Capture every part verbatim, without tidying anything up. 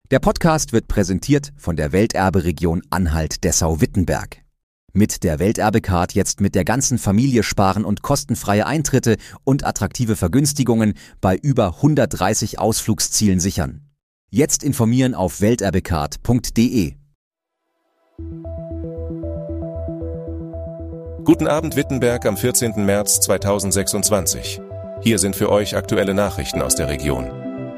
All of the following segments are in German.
Der Podcast wird präsentiert von der Welterbe-Region Anhalt-Dessau-Wittenberg. Mit der Welterbe-Card jetzt mit der ganzen Familie sparen und kostenfreie Eintritte und attraktive Vergünstigungen bei über hundertdreißig Ausflugszielen sichern. Jetzt informieren auf welterbecard punkt de. Guten Abend Wittenberg am vierzehnten März zweitausendsechsundzwanzig. Hier sind für euch aktuelle Nachrichten aus der Region.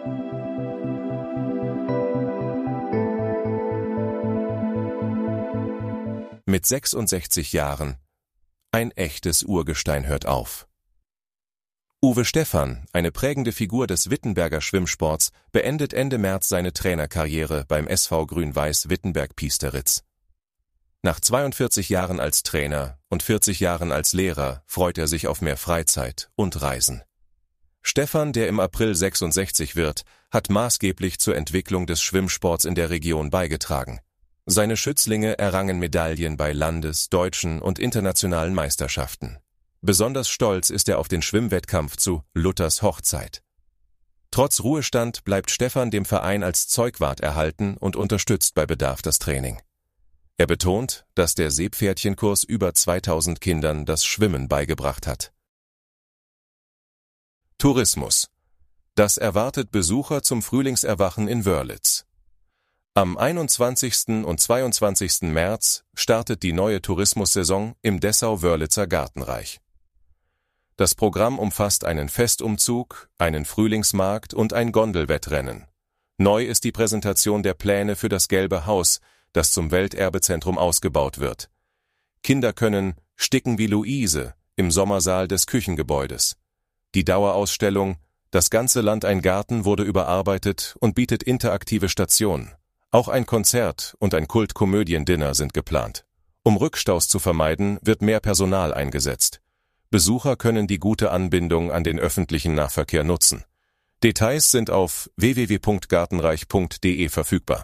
Mit sechsundsechzig Jahren. Ein echtes Urgestein hört auf. Uwe Stephan, eine prägende Figur des Wittenberger Schwimmsports, beendet Ende März seine Trainerkarriere beim S V Grün-Weiß Wittenberg-Piesteritz. Nach zweiundvierzig Jahren als Trainer und vierzig Jahren als Lehrer freut er sich auf mehr Freizeit und Reisen. Stephan, der im April sechsundsechzig wird, hat maßgeblich zur Entwicklung des Schwimmsports in der Region beigetragen. Seine Schützlinge errangen Medaillen bei Landes-, deutschen und internationalen Meisterschaften. Besonders stolz ist er auf den Schwimmwettkampf zu Luthers Hochzeit. Trotz Ruhestand bleibt Stephan dem Verein als Zeugwart erhalten und unterstützt bei Bedarf das Training. Er betont, dass der Seepferdchenkurs über zweitausend Kindern das Schwimmen beigebracht hat. Tourismus. Das erwartet Besucher zum Frühlingserwachen in Wörlitz. Am einundzwanzigsten und zweiundzwanzigsten März startet die neue Tourismussaison im Dessau-Wörlitzer Gartenreich. Das Programm umfasst einen Festumzug, einen Frühlingsmarkt und ein Gondelwettrennen. Neu ist die Präsentation der Pläne für das Gelbe Haus, das zum Welterbezentrum ausgebaut wird. Kinder können Sticken wie Luise im Sommersaal des Küchengebäudes. Die Dauerausstellung »Das ganze Land ein Garten« wurde überarbeitet und bietet interaktive Stationen. Auch ein Konzert und ein Kult-Komödien-Dinner sind geplant. Um Rückstaus zu vermeiden, wird mehr Personal eingesetzt. Besucher können die gute Anbindung an den öffentlichen Nahverkehr nutzen. Details sind auf w w w punkt gartenreich punkt de verfügbar.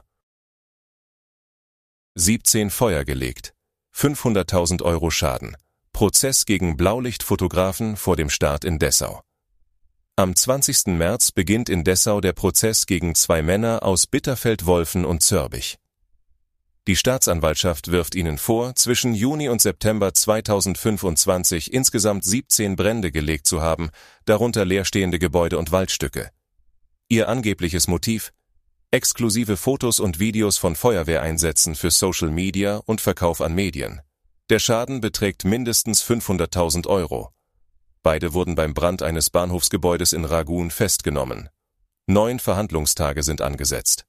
siebzehn Feuer gelegt. fünfhunderttausend Euro Schaden. Prozess gegen Blaulichtfotografen vor dem Start in Dessau. Am zwanzigsten März beginnt in Dessau der Prozess gegen zwei Männer aus Bitterfeld-Wolfen und Zörbich. Die Staatsanwaltschaft wirft ihnen vor, zwischen Juni und September zweitausendfünfundzwanzig insgesamt siebzehn Brände gelegt zu haben, darunter leerstehende Gebäude und Waldstücke. Ihr angebliches Motiv? Exklusive Fotos und Videos von Feuerwehreinsätzen für Social Media und Verkauf an Medien. Der Schaden beträgt mindestens fünfhunderttausend Euro. Beide wurden beim Brand eines Bahnhofsgebäudes in Ragun festgenommen. Neun Verhandlungstage sind angesetzt.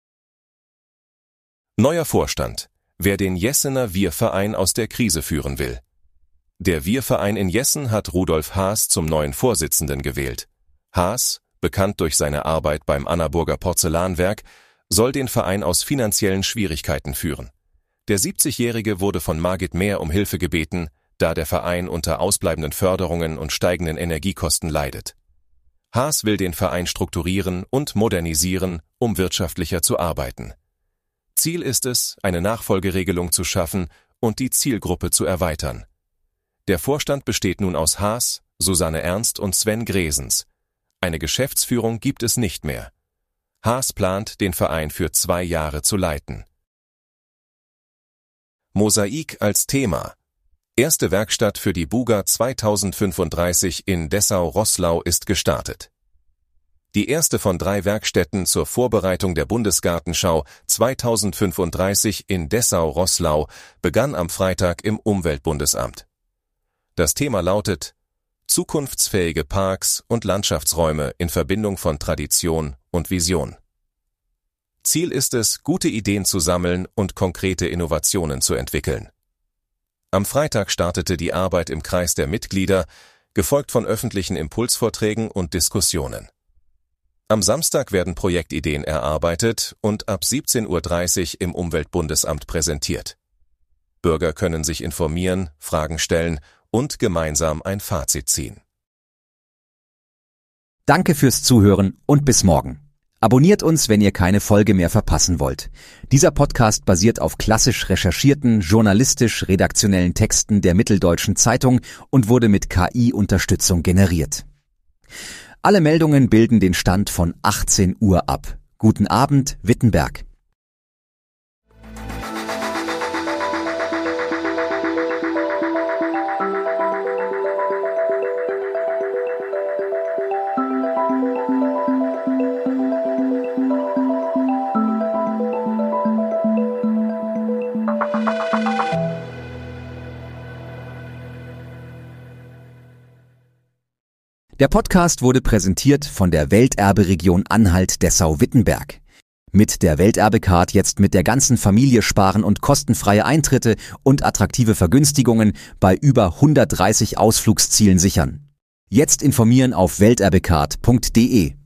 Neuer Vorstand. Wer den Jessener Wir-Verein aus der Krise führen will. Der Wir-Verein in Jessen hat Rudolf Haas zum neuen Vorsitzenden gewählt. Haas, bekannt durch seine Arbeit beim Annaburger Porzellanwerk, soll den Verein aus finanziellen Schwierigkeiten führen. Der siebzigjährige wurde von Margit Mehr um Hilfe gebeten, da der Verein unter ausbleibenden Förderungen und steigenden Energiekosten leidet. Haas will den Verein strukturieren und modernisieren, um wirtschaftlicher zu arbeiten. Ziel ist es, eine Nachfolgeregelung zu schaffen und die Zielgruppe zu erweitern. Der Vorstand besteht nun aus Haas, Susanne Ernst und Sven Gresens. Eine Geschäftsführung gibt es nicht mehr. Haas plant, den Verein für zwei Jahre zu leiten. Mosaik als Thema. Erste Werkstatt für die Buga zweitausendfünfunddreißig in Dessau-Roßlau ist gestartet. Die erste von drei Werkstätten zur Vorbereitung der Bundesgartenschau zweitausendfünfunddreißig in Dessau-Roßlau begann am Freitag im Umweltbundesamt. Das Thema lautet Zukunftsfähige Parks und Landschaftsräume in Verbindung von Tradition und Vision. Ziel ist es, gute Ideen zu sammeln und konkrete Innovationen zu entwickeln. Am Freitag startete die Arbeit im Kreis der Mitglieder, gefolgt von öffentlichen Impulsvorträgen und Diskussionen. Am Samstag werden Projektideen erarbeitet und ab siebzehn Uhr dreißig im Umweltbundesamt präsentiert. Bürger können sich informieren, Fragen stellen und gemeinsam ein Fazit ziehen. Danke fürs Zuhören und bis morgen. Abonniert uns, wenn ihr keine Folge mehr verpassen wollt. Dieser Podcast basiert auf klassisch recherchierten, journalistisch-redaktionellen Texten der Mitteldeutschen Zeitung und wurde mit K I-Unterstützung generiert. Alle Meldungen bilden den Stand von achtzehn Uhr ab. Guten Abend, Wittenberg. Der Podcast wurde präsentiert von der Welterberegion Anhalt-Dessau-Wittenberg. Mit der Welterbecard jetzt mit der ganzen Familie sparen und kostenfreie Eintritte und attraktive Vergünstigungen bei über hundertdreißig Ausflugszielen sichern. Jetzt informieren auf welterbecard punkt de.